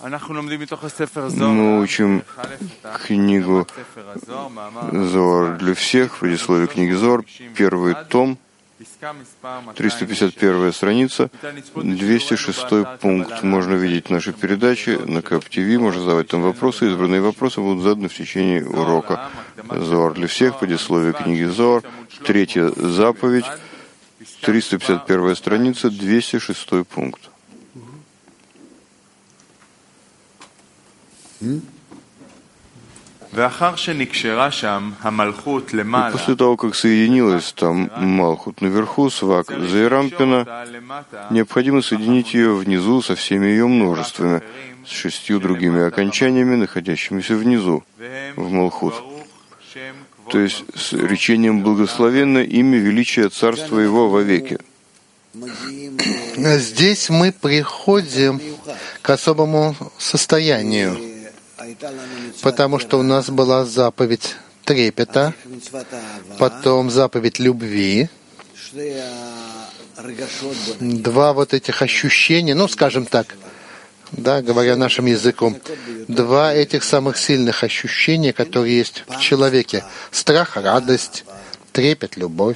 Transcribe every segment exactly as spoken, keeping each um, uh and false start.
Мы учим книгу Зоар для всех, предисловие книги Зоар, первый том, триста пятьдесят первая страница, двести шестой пункт. Можно видеть наши передачи на КАП ТВ, можно задавать там вопросы. Избранные вопросы будут заданы в течение урока. Зоар для всех, предисловие книги Зоар, третья заповедь, триста пятьдесят первая страница, двести шестой пункт. И после того, как соединилась там Малхут наверху с Вак Зеирампина, необходимо соединить ее внизу со всеми ее множествами, с шестью другими окончаниями, находящимися внизу, в Малхут. То есть с речением «Благословенно имя величия Царства Его вовеки». Здесь мы приходим к особому состоянию, потому что у нас была заповедь трепета, потом заповедь любви, два вот этих ощущения, ну, скажем так, да, говоря нашим языком, два этих самых сильных ощущения, которые есть в человеке: страх, радость, трепет, любовь.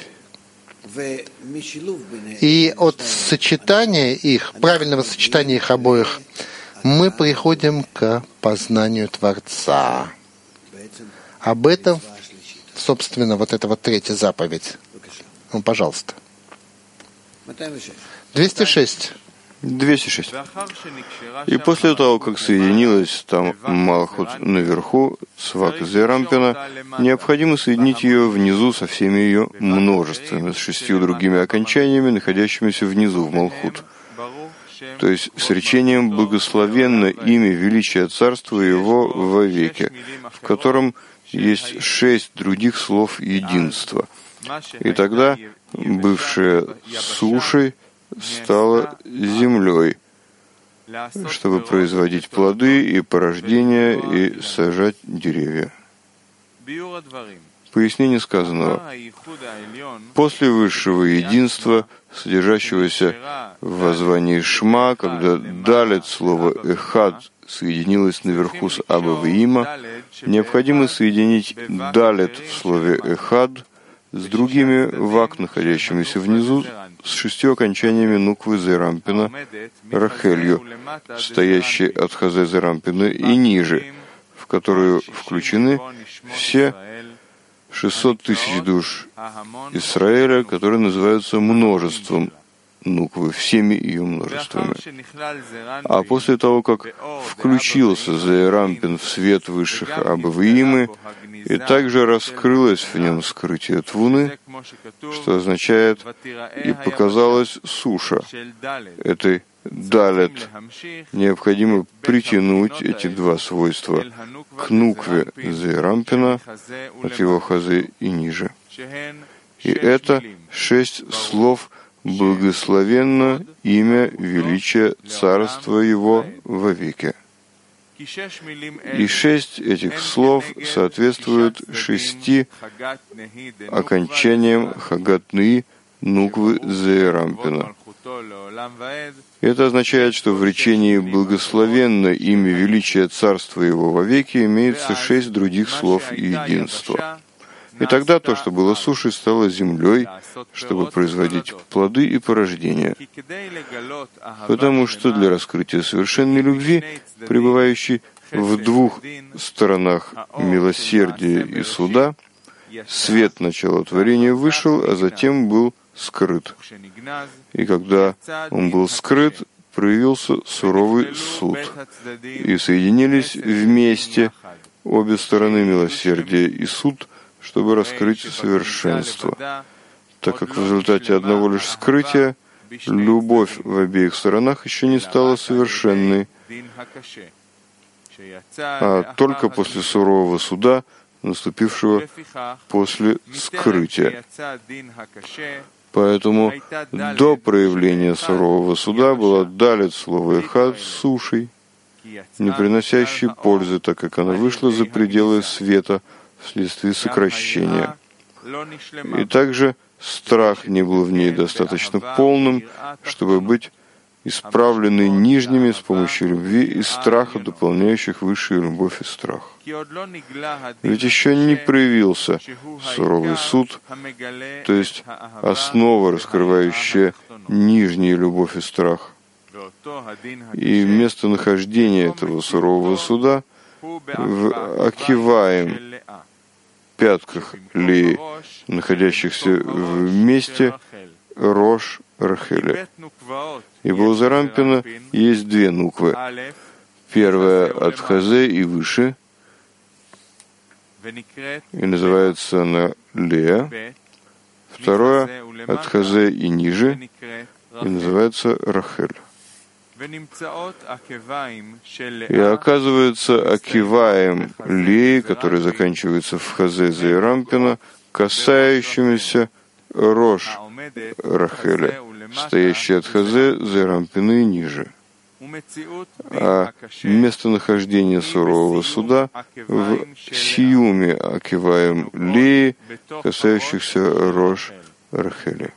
И от сочетания их, правильного сочетания их обоих, мы приходим к познанию Творца. Об этом, собственно, вот эта вот третья заповедь. Ну, пожалуйста. двести шесть. двести шесть. И после того, как соединилась там Малхут наверху с Вак Зеирампина, необходимо соединить ее внизу со всеми ее множествами, с шестью другими окончаниями, находящимися внизу в Малхут. То есть с речением «Благословенно имя величия Царства Его вовеки», в котором есть шесть других слов единства. И тогда бывшая сушей стала землей, чтобы производить плоды и порождения и сажать деревья. Пояснение сказанного. После высшего единства, содержащегося в воззвании Шма, когда далит слово «эхад» соединилось наверху с Аба Ваима, необходимо соединить далит в слове «эхад» с другими вак, находящимися внизу, с шестью окончаниями нуквы Зеирампина, Рахелью, стоящей от Хазе Зеирампина и ниже, в которую включены все шестьсот тысяч душ Израиля, которые называются множеством нуквы, всеми ее множествами. А после того, как включился Зеирампин в свет высших Аба Ваимы, и также раскрылось в нем скрытие Твуны, что означает «и показалась суша». Этой далет необходимо притянуть эти два свойства к нукве Зеирампина от его хазы и ниже. И это шесть слов «Благословенно имя величия Царства Его вовеки». И шесть этих слов соответствуют шести окончаниям Хагат-Ны нуквы Зеирампина. Это означает, что в речении «Благословенно имя величия Царства Его вовеки» имеется шесть других слов единства. И тогда то, что было сушей, стало землей, чтобы производить плоды и порождения. Потому что для раскрытия совершенной любви, пребывающей в двух сторонах милосердия и суда, свет начала творения вышел, а затем был скрыт. И когда он был скрыт, проявился суровый суд, и соединились вместе обе стороны милосердия и суд, чтобы раскрыть совершенство, так как в результате одного лишь скрытия любовь в обеих сторонах еще не стала совершенной, а только после сурового суда, наступившего после скрытия. Поэтому до проявления сурового суда была далит слово «эхад» сушей, не приносящей пользы, так как она вышла за пределы света вследствие сокращения. И также страх не был в ней достаточно полным, чтобы быть исправлены нижними с помощью любви и страха, дополняющих высшую любовь и страх. Ведь еще не проявился суровый суд, то есть основа, раскрывающая нижнюю любовь и страх. И местонахождение этого сурового суда в Акиваем, пятках Леи, находящихся вместе Рош Рахеля. Ибо у Зарампина есть две нуквы. Первая от Хазе и выше, и называется она Лея. Второе от Хазе и ниже, и называется Рахель. И оказывается, Акиваем Леи, который заканчивается в Хазе Зарампина, касающимися Рош Рахеля, стоящий от Хазе Зарампина и ниже. А местонахождение сурового суда в сиюме Акиваем Леи, касающихся Рош Рахеля.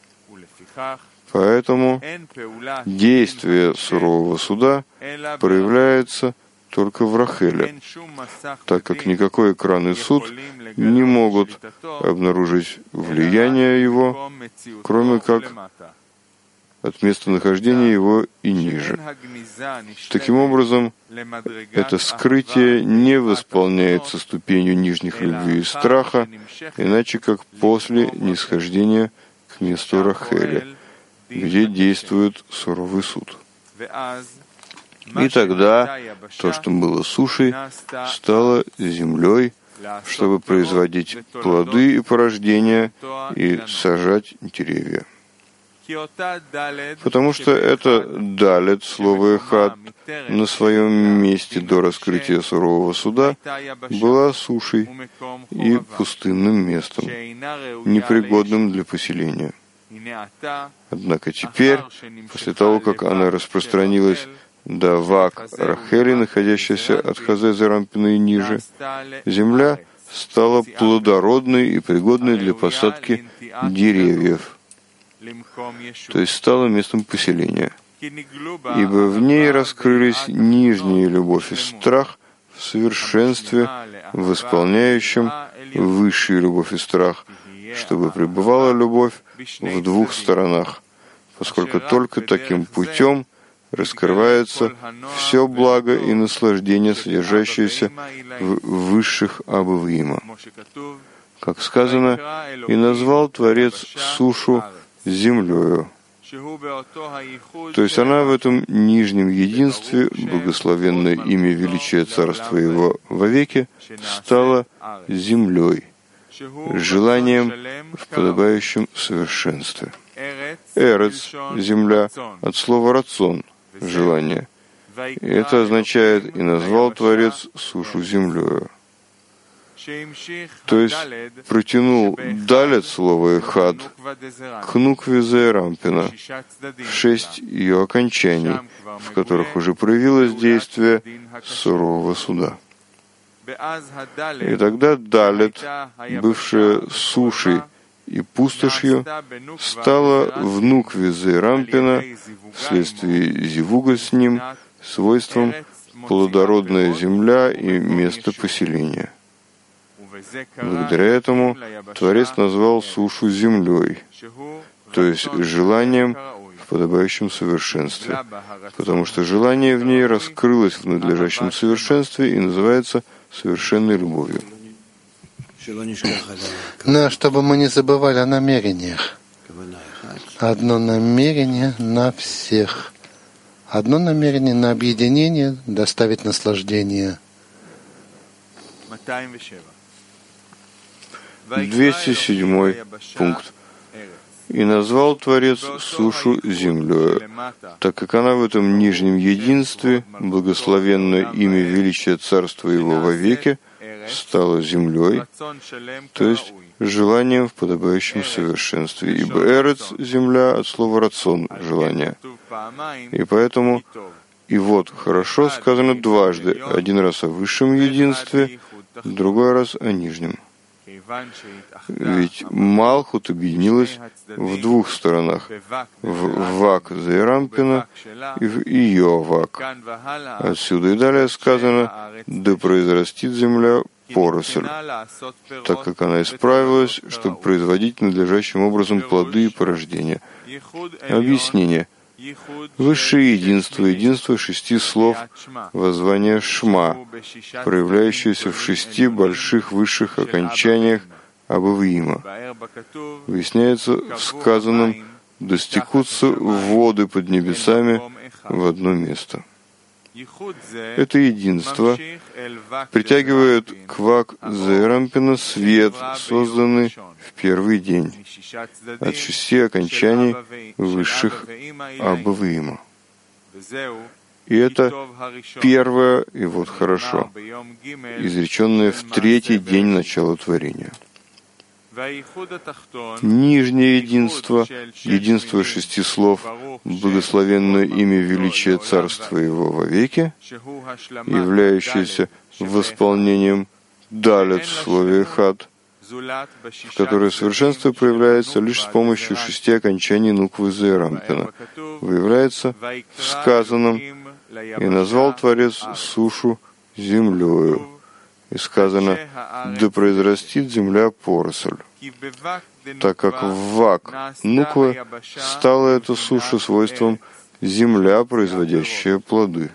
Поэтому действие сурового суда проявляется только в Рахеле, так как никакой экранный суд не могут обнаружить влияние его, кроме как от местонахождения его и ниже. Таким образом, это скрытие не восполняется ступенью нижних любви и страха, иначе как после нисхождения к месту Рахеля, где действует суровый суд. И тогда то, что было сушей, стало землей, чтобы производить плоды и порождения и сажать деревья. Потому что это далет, слово «эхад», на своем месте до раскрытия сурового суда была сушей и пустынным местом, непригодным для поселения. Однако теперь, после того, как она распространилась до Вак Рахели, находящейся от Хазе Зарампина и ниже, земля стала плодородной и пригодной для посадки деревьев, то есть стала местом поселения, ибо в ней раскрылись нижняя любовь и страх в совершенстве, восполняющем высшую любовь и страх, чтобы пребывала любовь в двух сторонах, поскольку только таким путем раскрывается все благо и наслаждение, содержащееся в высших Абвиима. Как сказано, «И назвал Творец сушу землею». То есть она в этом нижнем единстве, благословенное имя величия Царства Его вовеки, стала землей, желанием в подобающем совершенстве. Эрец, земля, от слова рацон, желание. И это означает «и назвал Творец сушу землею». То есть протянул далет слово «эхад» к нукве Зарампина в шесть ее окончаний, в которых уже проявилось действие сурового суда. И тогда далет, бывшая сушей и пустошью, стала в нукве Зарампина вследствие зивуга с ним свойством плодородная земля и место поселения. Благодаря этому Творец назвал сушу землей, то есть желанием в подобающем совершенстве, потому что желание в ней раскрылось в надлежащем совершенстве и называется совершенной любовью. Но чтобы мы не забывали о намерениях. Одно намерение на всех. Одно намерение на объединение, доставить наслаждение. двести седьмой пункт. «И назвал Творец сушу землею, так как она в этом нижнем единстве, благословенное имя величия Царства Его вовеки, стала землей, то есть желанием в подобающем совершенстве, ибо эрец — земля от слова рацон — желание. И поэтому, и вот хорошо сказано дважды, один раз о высшем единстве, другой раз о нижнем. Ведь Малхут объединилась в двух сторонах, в Вак Зеирампина и в ее Вак. Отсюда и далее сказано: «Да произрастит земля поросль», так как она исправилась, чтобы производить надлежащим образом плоды и порождения. Объяснение. Высшее единство, единство шести слов, воззвание Шма, проявляющееся в шести больших высших окончаниях Абавиима, выясняется в сказанном: «Достекутся воды под небесами в одно место». Это единство притягивает к Вак Зеирампина свет, созданный в первый день от шести окончаний высших Абавиима. И это первое, и вот хорошо, изреченное в третий день начала творения. Нижнее единство, единство шести слов, благословенное имя величия Царства Его вовеки, являющееся восполнением далят в слове «хат», в которое совершенство проявляется лишь с помощью шести окончаний нуквы Зеирампина, выявляется в сказанном: «И назвал Творец сушу землею». И сказано: «Да произрастит земля поросль», так как в Вак нуквы стала эта суша свойством земля, производящая плоды.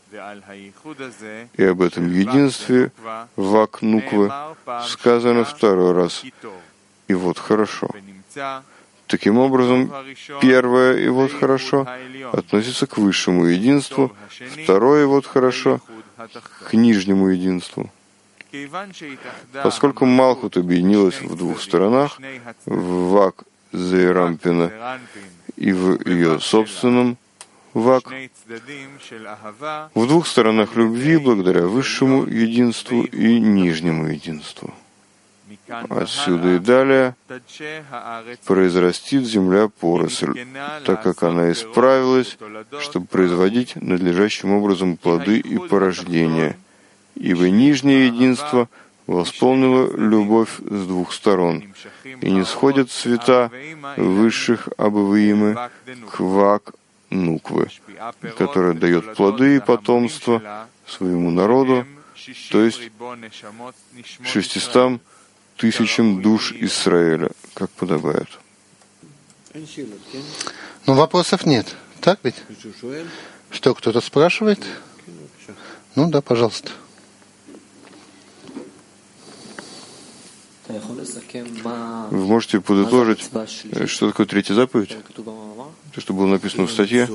И об этом единстве Вак нуквы сказано второй раз: «И вот хорошо». Таким образом, первое «и вот хорошо» относится к высшему единству, второе «и вот хорошо» к нижнему единству. Поскольку Малхут объединилась в двух сторонах, в Вак Зеирампина и в ее собственном Вак, в двух сторонах любви, благодаря высшему единству и нижнему единству. Отсюда и далее произрастит земля поросль, так как она исправилась, чтобы производить надлежащим образом плоды и порождения, ибо нижнее единство восполнило любовь с двух сторон, и не сходят цвета высших Абавиимы к Вак нуквы, которая дает плоды и потомство своему народу, то есть шестистам тысячам душ Израиля, как подобает. Но вопросов нет, так ведь? Что, кто-то спрашивает? Ну да, пожалуйста. Вы можете подытожить, что такое третья заповедь? То, что было написано в статье?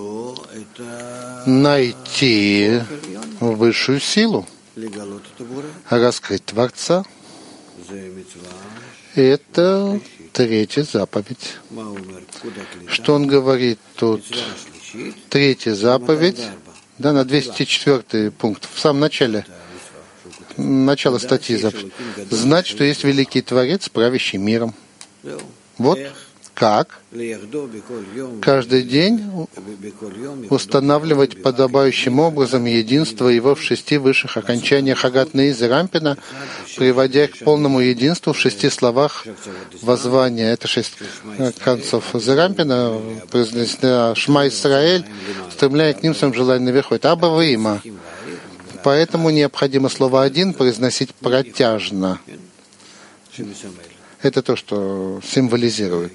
Найти высшую силу, раскрыть Творца. Это третья заповедь. Что он говорит тут? Третья заповедь, да, на двести четвёртый пункт, в самом начале. Начало статьи. Знать, что есть великий Творец, правящий миром. Вот как каждый день устанавливать подобающим образом единство его в шести высших окончаниях Агат Неиз и Рампина, приводя к полному единству в шести словах воззвания. Это шесть концов Зерампина, произнесено Шма Исраэль, стремляя к ним своим желанием наверху. Это Абавиима. Поэтому необходимо слово «один» произносить протяжно. Это то, что символизирует.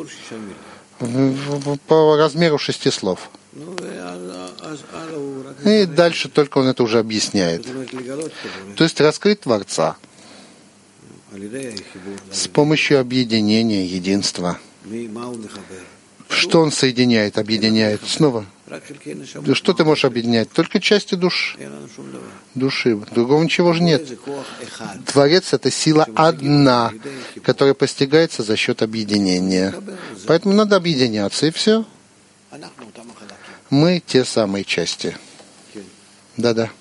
По размеру шести слов. И дальше только он это уже объясняет. То есть раскрыть Творца с помощью объединения, единства. Что он соединяет, объединяет? Снова. Что ты можешь объединять? Только части душ, души. Другого ничего же нет. Творец — это сила одна, которая постигается за счет объединения. Поэтому надо объединяться, и все. Мы те самые части. Да-да.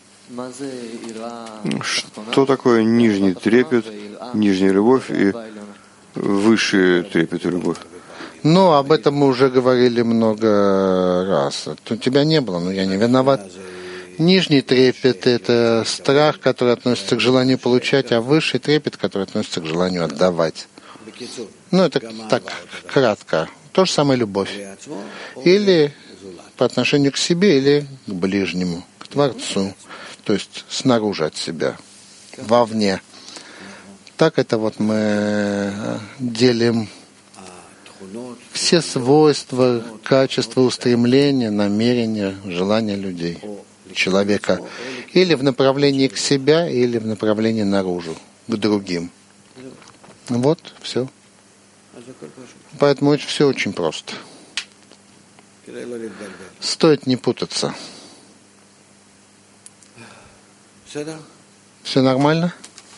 Что такое нижний трепет, нижняя любовь и высший трепет и любовь? Ну, об этом мы уже говорили много раз. У тебя не было, но я не виноват. Нижний трепет — это страх, который относится к желанию получать, а высший трепет, который относится к желанию отдавать. Ну, это так, кратко. То же самое любовь. Или по отношению к себе, или к ближнему, к Творцу. То есть снаружи от себя, вовне. Так это вот мы делим все свойства, качества, устремления, намерения, желания людей, человека. Или в направлении к себе, или в направлении наружу, к другим. Вот, все. Поэтому все очень просто. Стоит не путаться. Все нормально?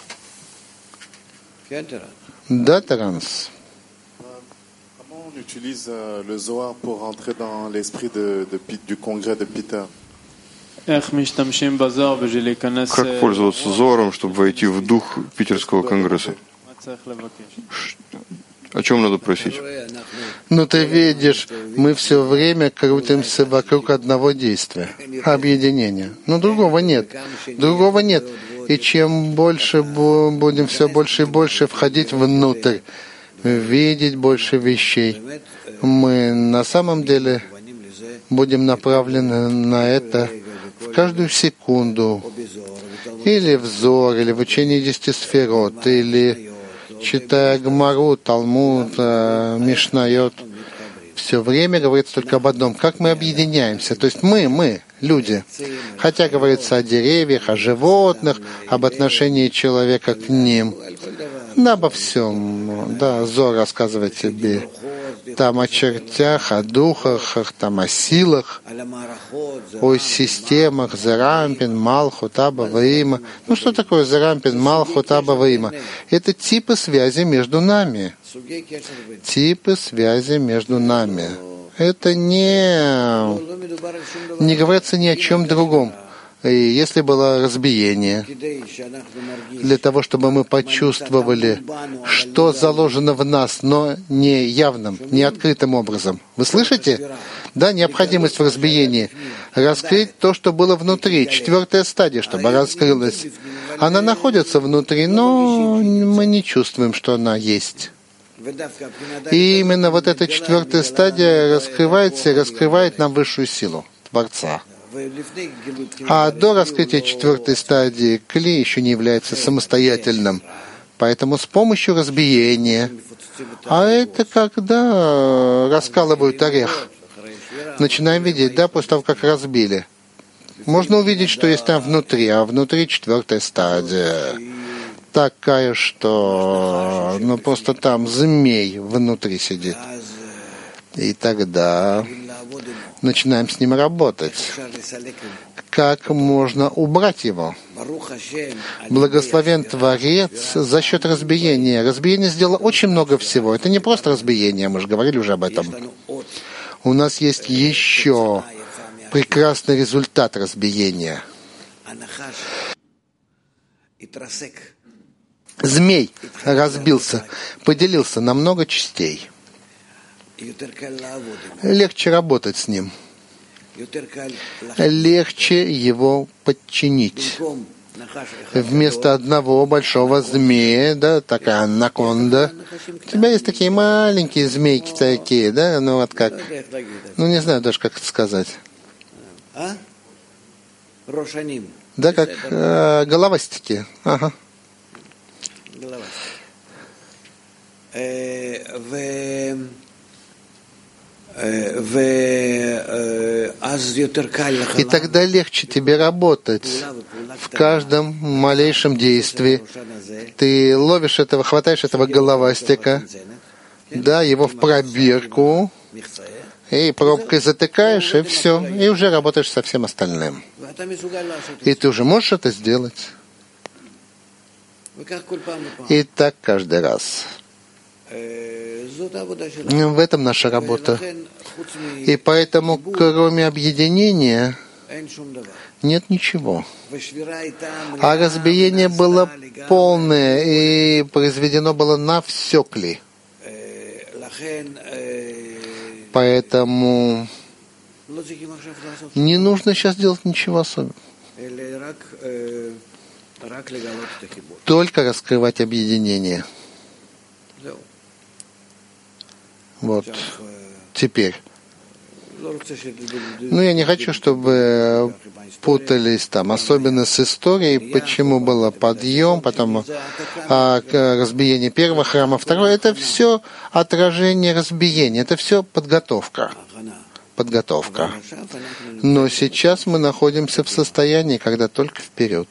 Да, Таранс. On utilise le Zohar pour rentrer dans l'esprit de, de, du congrès de Peter. Как пользоваться Зоаром, чтобы войти в дух Питерского конгресса? О чем надо просить? Ну, ты видишь, мы все время крутимся вокруг одного действия — объединения. Но другого нет. Другого нет. И чем больше будем все больше и больше входить внутрь, видеть больше вещей, мы на самом деле будем направлены на это в каждую секунду. Или взор, или в учении десяти сферот, или читая Гмару, Талмуд, Мишнайот. Все время говорится только об одном: как мы объединяемся. То есть мы, мы, люди. Хотя говорится о деревьях, о животных, об отношении человека к ним. Да, обо всем. Да, Зор рассказывает тебе там о чертях, о духах, там о силах, о системах, Зерампин, Малхут, Аба, Ваима. Ну что такое Зерампин, Малхут, Аба, Ваима? Это типы связи между нами. Типы связи между нами. Это не, не говорится ни о чем другом. И если было разбиение, для того, чтобы мы почувствовали, что заложено в нас, но не явным, не открытым образом. Вы слышите? Да, необходимость в разбиении. Раскрыть то, что было внутри. Четвертая стадия, чтобы раскрылась. Она находится внутри, но мы не чувствуем, что она есть. И именно вот эта четвертая стадия раскрывается и раскрывает нам высшую силу Творца. А до раскрытия четвертой стадии кли еще не является самостоятельным. Поэтому с помощью разбиения, а это когда раскалывают орех, начинаем видеть, да, после того, как разбили. Можно увидеть, что есть там внутри, а внутри четвертая стадия. Такая, что ну просто там змей внутри сидит. И тогда начинаем с ним работать. Как можно убрать его? Благословен Творец за счет разбиения. Разбиение сделало очень много всего. Это не просто разбиение, мы же говорили уже об этом. У нас есть еще прекрасный результат разбиения. Змей разбился, поделился на много частей. Легче работать с ним. Легче его подчинить. Вместо одного большого змея, да, такая анаконда, у тебя есть такие маленькие змейки такие, да, ну вот как, ну не знаю даже, как это сказать. Да, как э, головастики. Ага. И тогда легче тебе работать в каждом малейшем действии. Ты ловишь этого, хватаешь этого головастика, да, его в пробирку, и пробкой затыкаешь, и все, и уже работаешь со всем остальным. И ты уже можешь это сделать. И так каждый раз. В этом наша работа. И поэтому, кроме объединения, нет ничего. А разбиение было полное и произведено было на все кли. Поэтому Не нужно сейчас делать ничего особенного. Только раскрывать объединение. Вот. Теперь. Ну, я не хочу, чтобы путались там, особенно с историей, почему было подъем, потом а, разбиение первого храма, второго. Это все отражение разбиения, это все подготовка. Подготовка. Но сейчас мы находимся в состоянии, когда только вперед.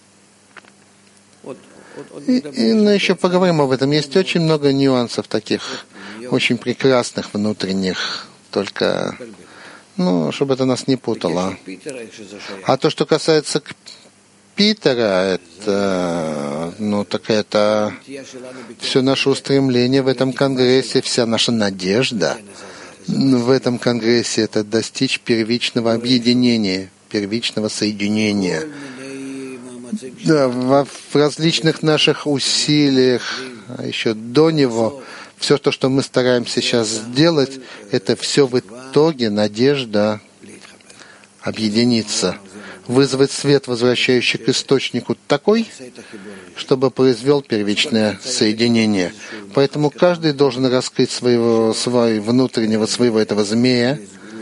И, и ну, еще поговорим об этом. Есть очень много нюансов таких, очень прекрасных внутренних, только, ну, чтобы это нас не путало. А то, что касается Питера, это, ну, так это все наше устремление в этом конгрессе, вся наша надежда в этом конгрессе — это достичь первичного объединения, первичного соединения. Да, в, в различных наших усилиях, а еще до него, все то, что мы стараемся сейчас сделать, это все в итоге надежда объединиться, вызвать свет, возвращающий к источнику такой, чтобы произвел первичное соединение. Поэтому каждый должен раскрыть своего, своего внутреннего, своего этого змея,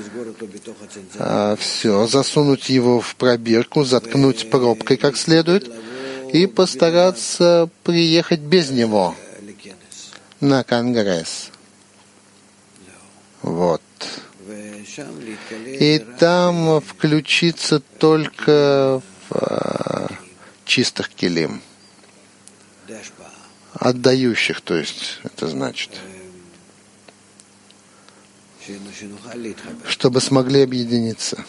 а, все, засунуть его в пробирку, заткнуть пробкой как следует и постараться приехать без него на конгресс. Вот. И там включиться только в а, чистых келим, отдающих, то есть это значит, чтобы смогли объединиться,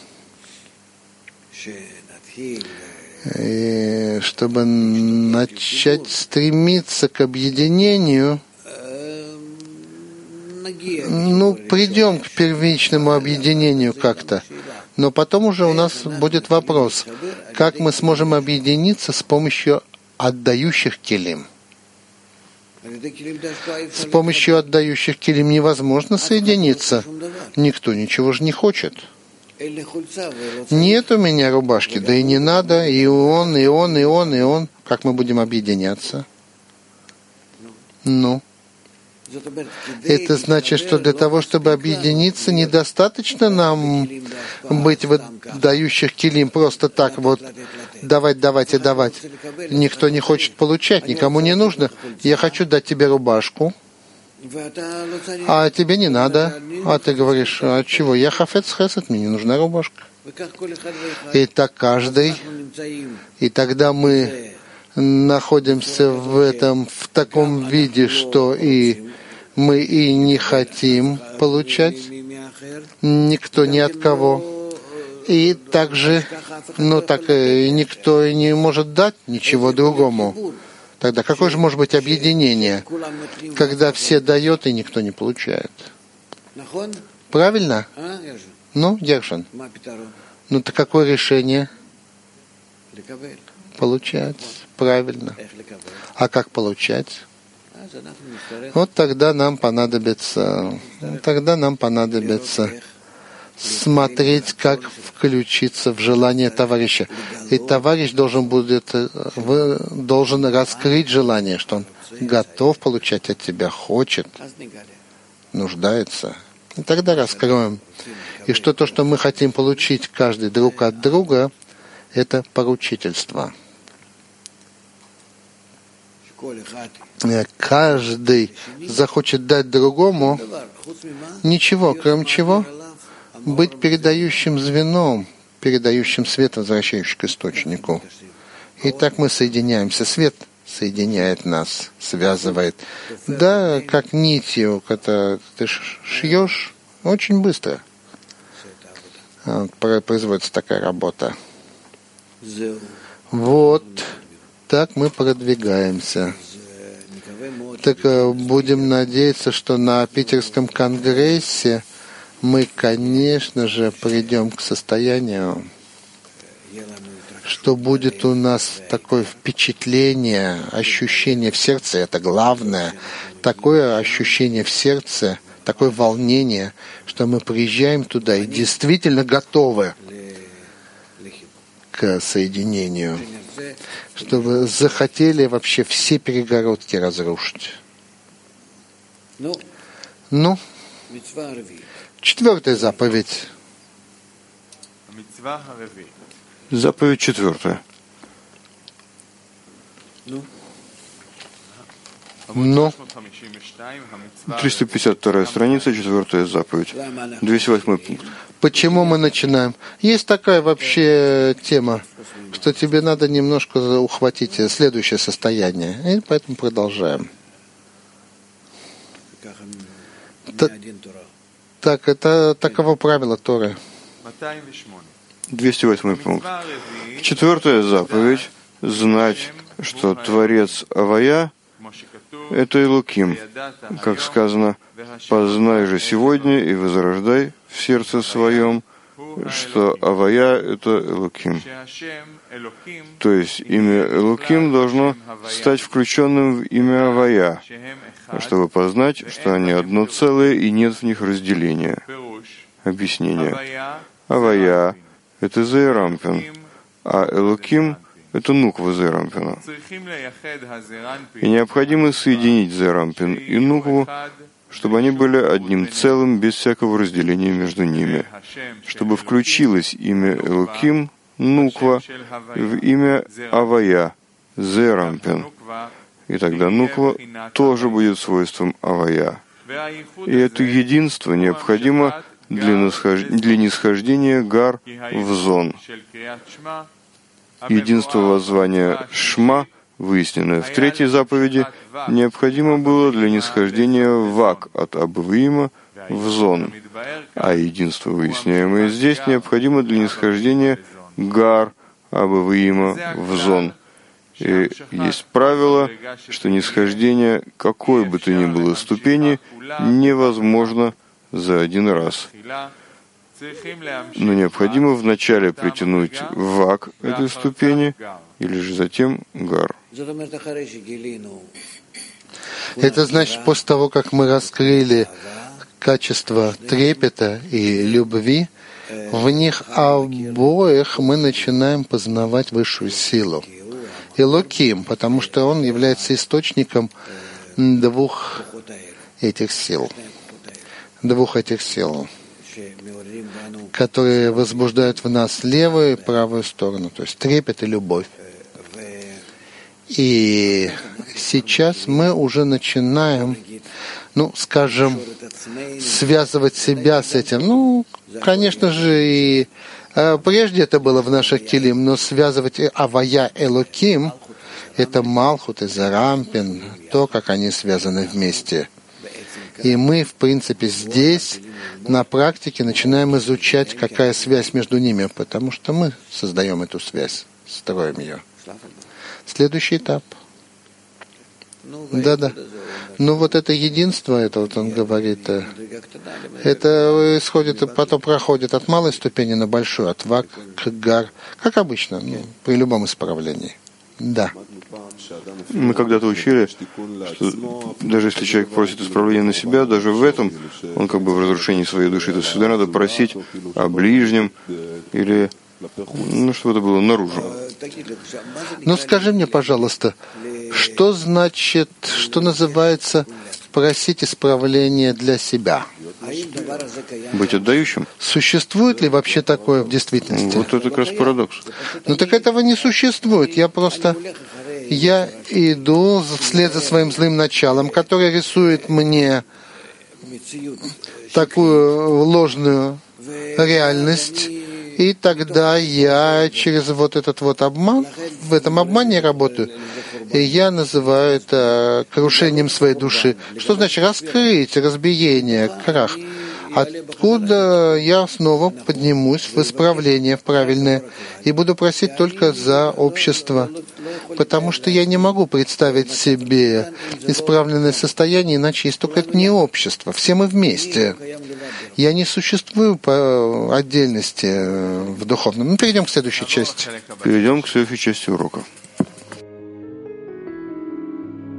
и чтобы начать стремиться к объединению. Ну, придем к первичному объединению как-то, но потом уже у нас будет вопрос, как мы сможем объединиться с помощью отдающих келим. С помощью отдающих келим невозможно соединиться. Никто ничего же не хочет. Нет у меня рубашки, да и не надо, и он, и он, и он, и он. Как мы будем объединяться? Ну. Это значит, что для того, чтобы объединиться, недостаточно нам быть в отдающих келим просто так вот давать, давать и давать. Никто не хочет получать, никому не нужно. Я хочу дать тебе рубашку, а тебе не надо. А ты говоришь, а чего? Я хафец хесед, мне не нужна рубашка. И так каждый. И тогда мы находимся в этом, в таком виде, что и мы и не хотим получать никто ни от кого. И также, ну так и никто и не может дать ничего другому. Тогда какое же может быть объединение, когда все дают и никто не получает? Правильно? Ну, Гершин. Ну так какое решение? Получать. Правильно. А как получать? Вот тогда нам понадобится, тогда нам понадобится смотреть, как включиться в желание товарища. И товарищ должен будет, должен раскрыть желание, что он готов получать от тебя, хочет, нуждается. И тогда раскроем. И что то, что мы хотим получить каждый друг от друга, это поручительство. Каждый захочет дать другому ничего, кроме чего? Быть передающим звеном, передающим свет, возвращающий к источнику. И так мы соединяемся. Свет соединяет нас, связывает. Да, как нитью, когда ты шьешь, очень быстро производится такая работа. Вот. Так мы продвигаемся. Так будем надеяться, что на Питерском конгрессе мы, конечно же, придем к состоянию, что будет у нас такое впечатление, ощущение в сердце, это главное, такое ощущение в сердце, такое волнение, что мы приезжаем туда и действительно готовы к соединению, чтобы захотели вообще все перегородки разрушить. Ну, четвертая заповедь. Заповедь четвертая. Ну, триста пятьдесят вторая страница, четвертая заповедь. двести восьмой пункт. Почему мы начинаем? Есть такая вообще тема, что тебе надо немножко ухватить следующее состояние. И поэтому продолжаем. Т- так, это таково правило Торы. двести восьмой пункт. Четвертая заповедь — знать, что Творец Авая — это Элоким. Как сказано, «Познай же сегодня и возрождай в сердце своем, что Авая — это Элоким». То есть имя Элоким должно стать включенным в имя Авая, чтобы познать, что они одно целое и нет в них разделения. Объяснение. Авая — это Зеирампин, а Элоким — это нуква Зеирампина. И необходимо соединить Зеирампин и нукву, чтобы они были одним целым, без всякого разделения между ними, чтобы включилось имя Элоким, нуква, в имя Авая, Зеирампин. И тогда нуква тоже будет свойством Авая. И это единство необходимо для, нисхож... для нисхождения гар в зон. Единство воззвания Шма, выясненное в третьей заповеди, необходимо было для нисхождения вак от Абвиима в зон, а единство, выясняемое здесь, необходимо для нисхождения гар Абвиима в зон. И есть правило, что нисхождение какой бы то ни было ступени невозможно за один раз. Но необходимо вначале притянуть вак этой ступени, или же затем гар. Это значит, после того, как мы раскрыли качество трепета и любви, в них обоих мы начинаем познавать высшую силу. Элоким, потому что он является источником двух этих сил. Двух этих сил, которые возбуждают в нас левую и правую сторону, то есть трепет и любовь. И сейчас мы уже начинаем, ну, скажем, связывать себя с этим. Ну, конечно же, и э, прежде это было в наших килим, но связывать Авая Элоким, это Малхут и Зеирампин, то, как они связаны вместе. И мы, в принципе, здесь на практике начинаем изучать, какая связь между ними, потому что мы создаем эту связь, строим ее. Следующий этап. Да-да. Ну вот это единство, это вот он говорит, это исходит, потом проходит от малой ступени на большую, от вак к гар, как обычно, ну, при любом исправлении. Да. Мы когда-то учили, что даже если человек просит исправления на себя, даже в этом он как бы в разрушении своей души, то всегда надо просить о ближнем или, ну, чтобы это было наружу. Ну, скажи мне, пожалуйста, что значит, что называется просить исправления для себя? Быть отдающим? Существует ли вообще такое в действительности? Вот это как раз парадокс. Ну так этого не существует. Я просто, я иду вслед за своим злым началом, которое рисует мне такую ложную реальность, и тогда я через вот этот вот обман, в этом обмане работаю, и я называю это крушением своей души. Что значит раскрыть, разбиение, крах? Откуда я снова поднимусь в исправление, в правильное, и буду просить только за общество, потому что я не могу представить себе исправленное состояние, иначе есть только это не общество, все мы вместе. Я не существую по отдельности в духовном. Мы перейдем к следующей части. Перейдем к следующей части урока.